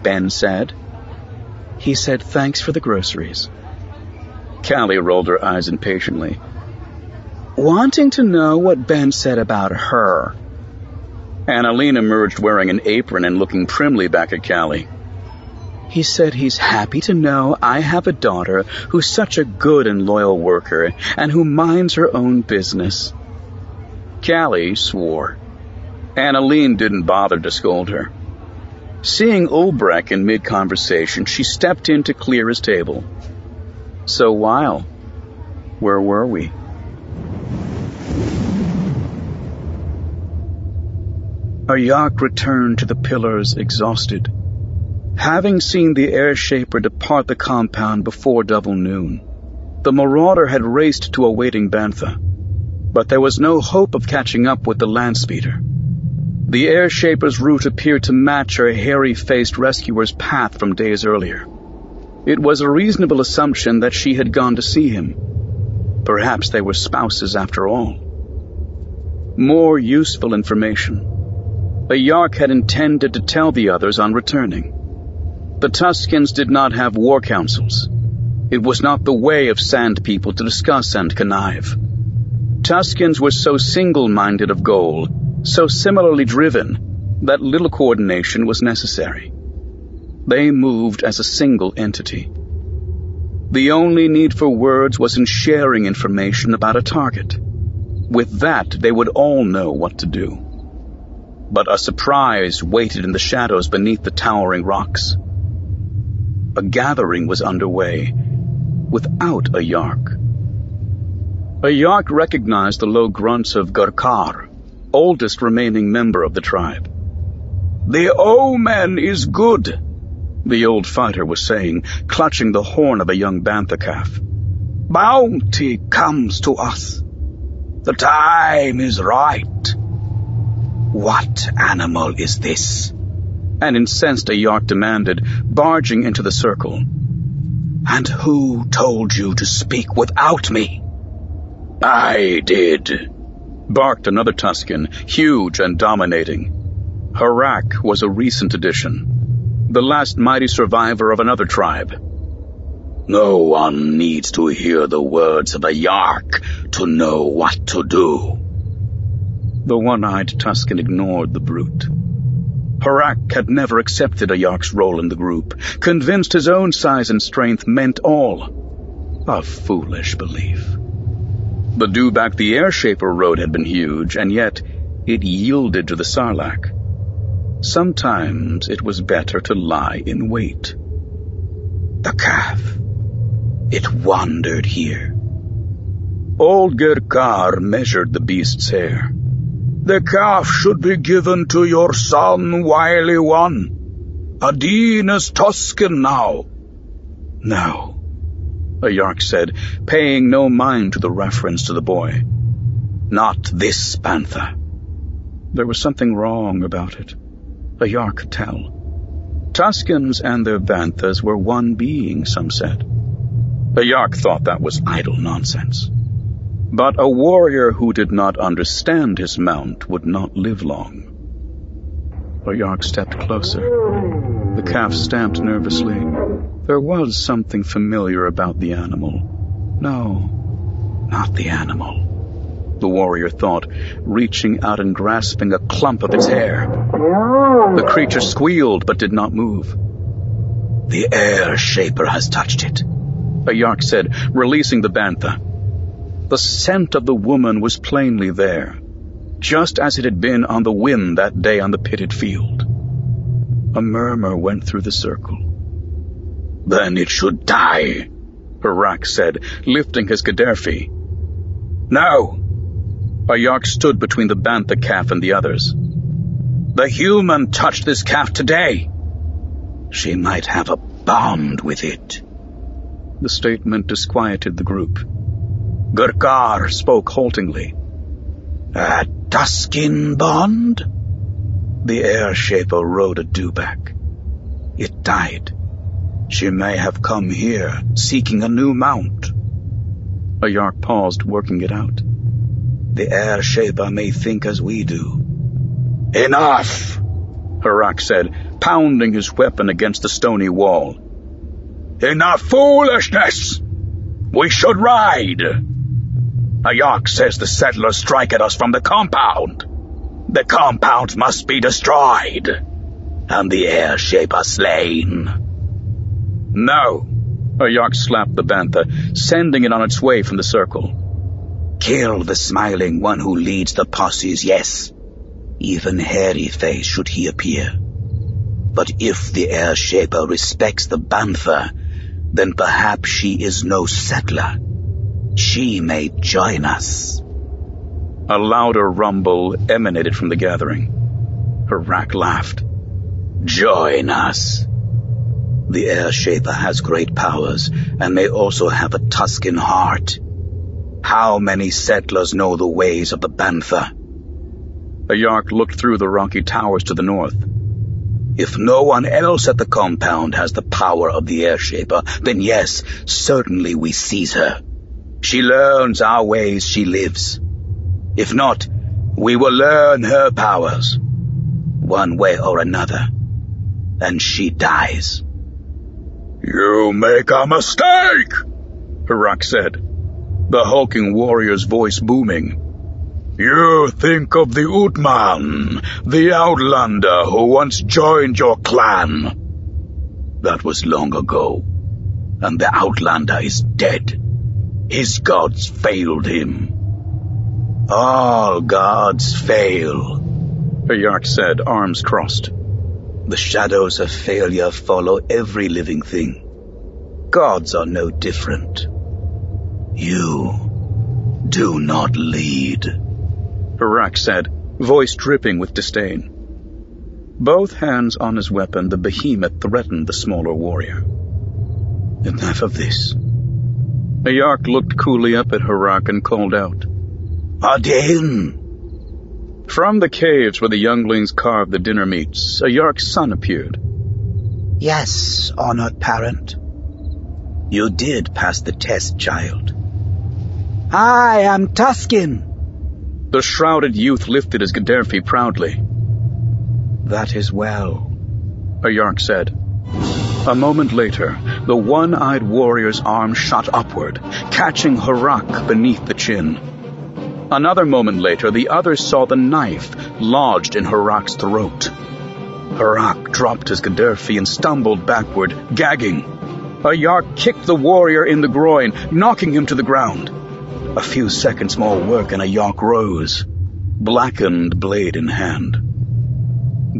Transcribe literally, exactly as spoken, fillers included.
Ben said. He said thanks for the groceries. Callie rolled her eyes impatiently. Wanting to know what Ben said about her. Annalene emerged wearing an apron and looking primly back at Callie. He said he's happy to know I have a daughter who's such a good and loyal worker and who minds her own business. Callie swore. Annalene didn't bother to scold her. Seeing Ulbrich in mid-conversation, she stepped in to clear his table. So Weil, where were we? Ayak returned to the pillars exhausted. Having seen the air-shaper depart the compound before double noon, the marauder had raced to a waiting bantha, but there was no hope of catching up with the land speeder. The air-shaper's route appeared to match her hairy-faced rescuer's path from days earlier. It was a reasonable assumption that she had gone to see him. Perhaps they were spouses after all. More useful information. Ayak had intended to tell the others on returning. The Tuskens did not have war councils. It was not the way of Sand People to discuss and connive. Tuskens were so single-minded of goal, so similarly driven, that little coordination was necessary. They moved as a single entity. The only need for words was in sharing information about a target. With that, they would all know what to do. But a surprise waited in the shadows beneath the towering rocks. A gathering was underway, without Ayak. Ayak recognized the low grunts of Gurkar, oldest remaining member of the tribe. The omen is good, the old fighter was saying, clutching the horn of a young bantha calf. Bounty comes to us. The time is right. What animal is this? An incensed Ayak demanded, barging into the circle. And who told you to speak without me? I did, barked another Tusken, huge and dominating. Harak was a recent addition, the last mighty survivor of another tribe. No one needs to hear the words of Ayak to know what to do. The one-eyed Tusken ignored the brute. Harak had never accepted Ayak's role in the group, convinced his own size and strength meant all. A foolish belief. The dewback the air-shaper rode had been huge, and yet it yielded to the Sarlacc. Sometimes it was better to lie in wait. The calf. It wandered here. Old Gurkar measured the beast's hair. The calf should be given to your son, Wily One. Adin is Tusken now. No, Ayak said, paying no mind to the reference to the boy. Not this bantha. There was something wrong about it. Ayak could tell. Tuskens and their banthas were one being, some said. Ayak thought that was idle nonsense. But a warrior who did not understand his mount would not live long. Ayak stepped closer. The calf stamped nervously. There was something familiar about the animal. No, not the animal, the warrior thought, reaching out and grasping a clump of its hair. The creature squealed but did not move. The air-shaper has touched it, Ayak said, releasing the bantha. The scent of the woman was plainly there, just as it had been on the wind that day on the pitted field. A murmur went through the circle. Then it should die, Harak said, lifting his Gaddafi. No! Ayak stood between the bantha calf and the others. The human touched this calf today. She might have a bond with it. The statement disquieted the group. Gurkar spoke haltingly. A Tusken bond? The air-shaper rode a dewback. It died. She may have come here, seeking a new mount. Ayak paused, working it out. The air-shaper may think as we do. Enough, Harak said, pounding his weapon against the stony wall. "Enough foolishness! We should ride! Ayark says the settlers strike at us from the compound. The compound must be destroyed, and the Airshaper slain." "No!" Ayark slapped the bantha, sending it on its way from the circle. "Kill the smiling one who leads the posses, yes. Even hairy face should he appear. But if the Airshaper respects the bantha, then perhaps she is no settler. She may join us." A louder rumble emanated from the gathering. Harak laughed. "Join us. The Airshaper has great powers and may also have a Tusken heart. How many settlers know the ways of the bantha?" Ayark looked through the rocky towers to the north. "If no one else at the compound has the power of the Airshaper, then yes, certainly we seize her. She learns our ways, she lives. If not, we will learn her powers, one way or another, and she dies." "You make a mistake," Harak said, the hulking warrior's voice booming. "You think of the Utman, the outlander who once joined your clan. That was long ago, and the outlander is dead. His gods failed him." "All gods fail," Ayark said, arms crossed. "The shadows of failure follow every living thing. Gods are no different. You do not lead," Harak said, voice dripping with disdain. Both hands on his weapon, the behemoth threatened the smaller warrior. "Enough of this." Ayark looked coolly up at Harak and called out, "Ardain!" From the caves where the younglings carved the dinner meats, Ayark's son appeared. "Yes, honored parent. You did pass the test, child." "I am Tusken." The shrouded youth lifted his Gaddafi proudly. "That is well," Ayark said. A moment later, the one-eyed warrior's arm shot upward, catching Harak beneath the chin. Another moment later, the others saw the knife lodged in Harak's throat. Harak dropped his Gaddafi and stumbled backward, gagging. Ayark kicked the warrior in the groin, knocking him to the ground. A few seconds more work and Ayark rose, blackened blade in hand.